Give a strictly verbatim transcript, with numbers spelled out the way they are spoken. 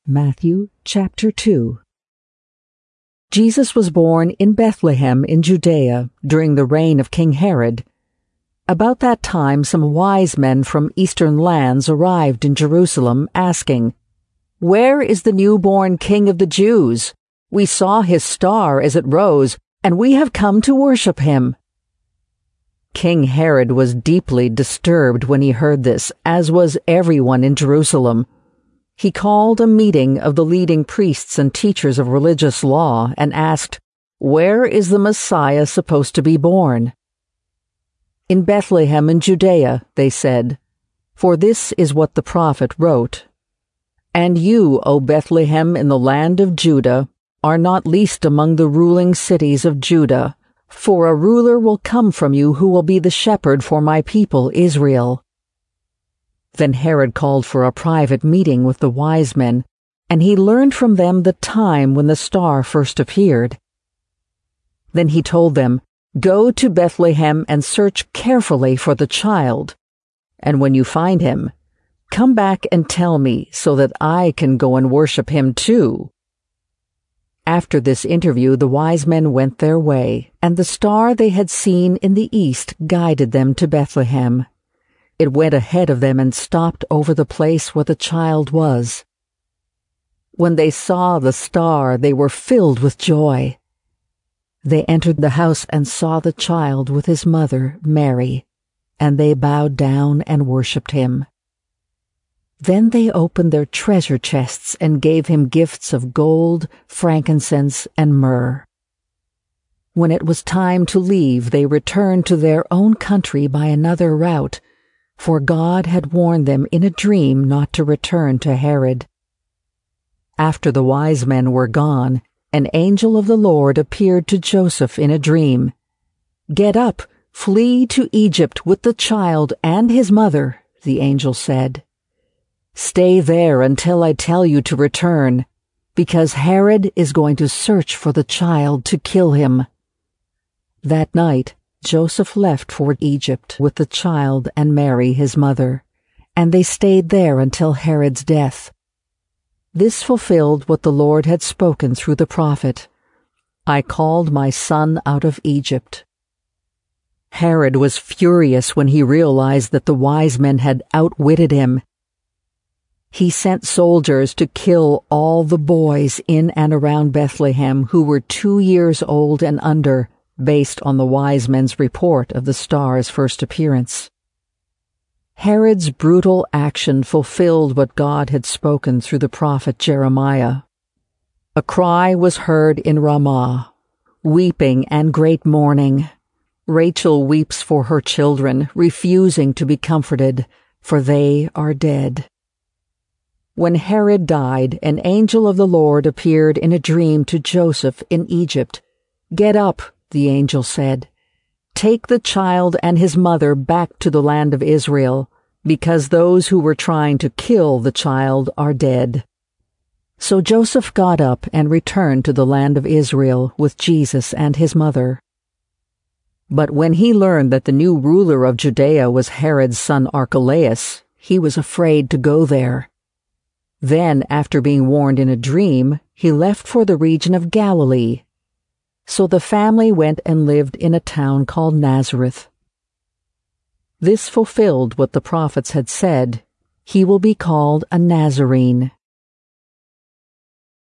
Matthew chapter two. Jesus was born in Bethlehem in Judea during the reign of King Herod. About that time some wise men from eastern lands arrived in Jerusalem, asking, "Where is the newborn King of the Jews? We saw his star as it rose, and we have come to worship him." King Herod was deeply disturbed when he heard this, as was everyone in Jerusalem. He called a meeting of the leading priests and teachers of religious law and asked, "Where is the Messiah supposed to be born?" "In Bethlehem in Judea," they said, "for this is what the prophet wrote. And you, O Bethlehem in the land of Judah, are not least among the ruling cities of Judah, for a ruler will come from you who will be the shepherd for my people Israel." Then Herod called for a private meeting with the wise men, and he learned from them the time when the star first appeared. Then he told them, "Go to Bethlehem and search carefully for the child, and when you find him, come back and tell me so that I can go and worship him too." After this interview, the wise men went their way, and the star they had seen in the east guided them to Bethlehem. It went ahead of them and stopped over the place where the child was. When they saw the star, they were filled with joy. They entered the house and saw the child with his mother, Mary, and they bowed down and worshipped him. Then they opened their treasure chests and gave him gifts of gold, frankincense, and myrrh. When it was time to leave, they returned to their own country by another route, for God had warned them in a dream not to return to Herod. After the wise men were gone, an angel of the Lord appeared to Joseph in a dream. "Get up, flee to Egypt with the child and his mother," the angel said. "Stay there until I tell you to return, because Herod is going to search for the child to kill him." That night, Joseph left for Egypt with the child and Mary his mother, and they stayed there until Herod's death. This fulfilled what the Lord had spoken through the prophet, "I called my son out of Egypt." Herod was furious when he realized that the wise men had outwitted him. He sent soldiers to kill all the boys in and around Bethlehem who were two years old and under, based on the wise men's report of the star's first appearance. Herod's brutal action fulfilled what God had spoken through the prophet Jeremiah. A cry was heard in Ramah, weeping and great mourning. Rachel weeps for her children, refusing to be comforted, for they are dead. When Herod died, an angel of the Lord appeared in a dream to Joseph in Egypt. "Get up," the angel said. "Take the child and his mother back to the land of Israel, because those who were trying to kill the child are dead." So Joseph got up and returned to the land of Israel with Jesus and his mother. But when he learned that the new ruler of Judea was Herod's son Archelaus, he was afraid to go there. Then, after being warned in a dream, he left for the region of Galilee. So the family went and lived in a town called Nazareth. This fulfilled what the prophets had said, "He will be called a Nazarene."